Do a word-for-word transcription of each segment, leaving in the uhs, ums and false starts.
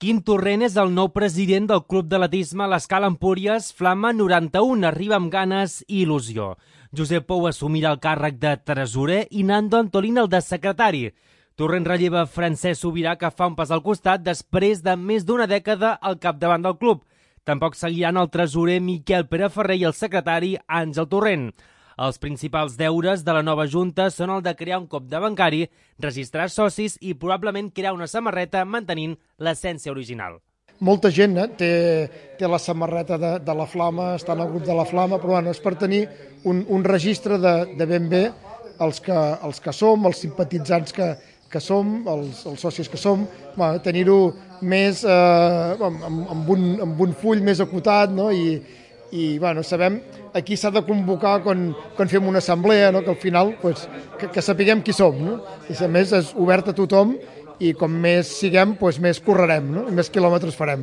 Quim Torrent és el nou president del Club d'Atletisme a l'Escala Empúries, Flama noranta-u, arriba amb ganes i il·lusió. Josep Pou assumirà el càrrec de tresorer i Nando Antolín el de secretari. Torrent relleva Francesc Subirà, que fa un pas al costat després de més d'una dècada al capdavant del club. Tampoc seguiran el tresorer Miquel Pere Ferrer i el secretari Àngel Torrent. Els principals deures de la nova junta són el de crear un compte bancari, registrar socis i probablement crear una samarreta mantenint l'essència original. Molta gent eh, té, té la samarreta de, de la Flama, està en el grup de la Flama, però bueno, és per tenir un, un registre de, de ben bé els que, els que som, els simpatitzants que, que som, els, els socis que som, bueno, tenir-ho més eh, amb, amb, un, amb un full més acotat, no? I, i bueno, sabem a qui s'ha de convocar quan, quan fem una assemblea, no? Que al final pues, que, que sapiguem qui som, no? I a més és obert a tothom i com més siguem, pues, més correrem, no? I més quilòmetres farem.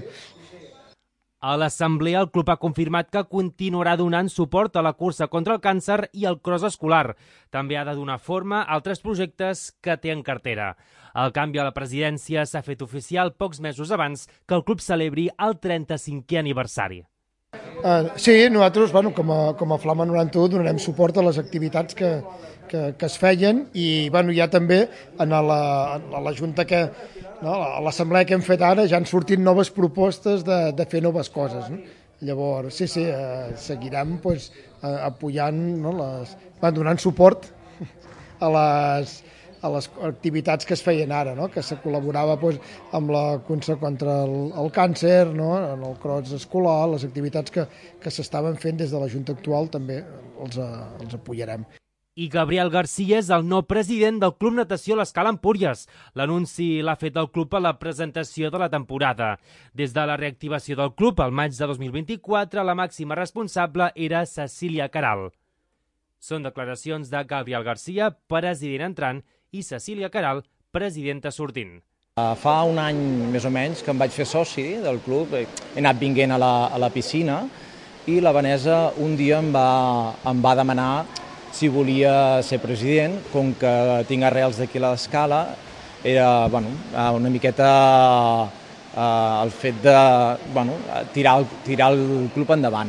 A l'assemblea el club ha confirmat que continuarà donant suport a la cursa contra el càncer i al cross escolar. També ha de donar forma a altres projectes que té en cartera. El canvi a la presidència s'ha fet oficial pocs mesos abans que el club celebri el trenta-cinquè aniversari. Uh, sí, nosaltres, bueno, com a, com a Flama noranta-u, donarem suport a les activitats que, que, que es feien i bueno, ja també en la, a la Junta que, no, a l'assemblea que hem fet ara ja han sortit noves propostes de, de fer noves coses. No? Llavors, sí, sí, uh, seguirem pues, uh, apoyant, no, les, bueno, donant suport a les, a les activitats que es feien ara, no? Que se col·laborava pues, amb la cursa contra el, el càncer, no? En el cross escolar, les activitats que, que s'estaven fent des de la Junta actual també els, els apoyarem. I Gabriel García és el nou president del Club Natació l'Escala Empúries. L'anunci l'ha fet el club a la presentació de la temporada. Des de la reactivació del club, al maig de dos mil vint-i-quatre, la màxima responsable era Cecília Caral. Són declaracions de Gabriel García, president entrant, i Cecília Caral, presidenta sortint. Fa un any més o menys que em vaig fer soci del club, he anat vinguent a la, a la piscina i la Vanessa un dia em va, em va demanar si volia ser president, com que tinc arrels d'aquí a l'Escala, era bueno, una miqueta eh, el fet de bueno, tirar, tirar el club endavant.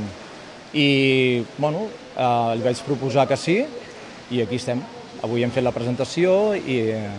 I bueno, eh, li vaig proposar que sí i aquí estem. Avui hem fet la presentació i,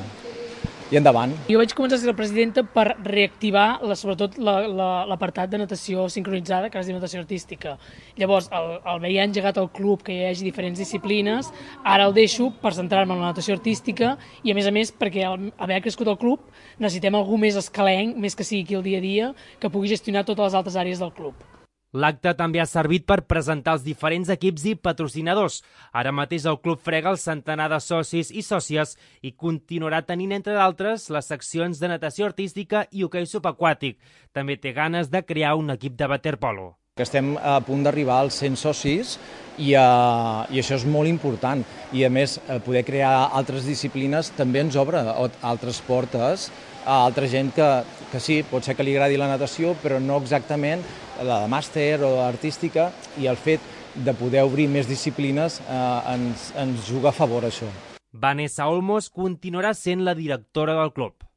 i endavant. Jo vaig començar a ser la presidenta per reactivar la, sobretot l'apartat de natació sincronitzada, que es diu natació artística. Llavors, el, el haver engegat el club, que hi hagi diferents disciplines, ara el deixo per centrar-me en la natació artística i, a més a més, perquè al haver crescut el club necessitem algú més escalenc, més que sigui aquí el dia a dia, que pugui gestionar totes les altres àrees del club. L'acte també ha servit per presentar els diferents equips i patrocinadors. Ara mateix el club frega el centenar de socis i sòcies i continuarà tenint, entre d'altres, les seccions de natació artística i hoquei subaquàtic. També té ganes de crear un equip de waterpolo. Estem a punt d'arribar als cent socis i, uh, i això és molt important. I a més, poder crear altres disciplines també ens obre altres portes a altra gent que, que sí, pot ser que li agradi la natació, però no exactament la de màster o artística, i el fet de poder obrir més disciplines eh, ens, ens juga a favor, això. Vanessa Olmos continuarà sent la directora del club.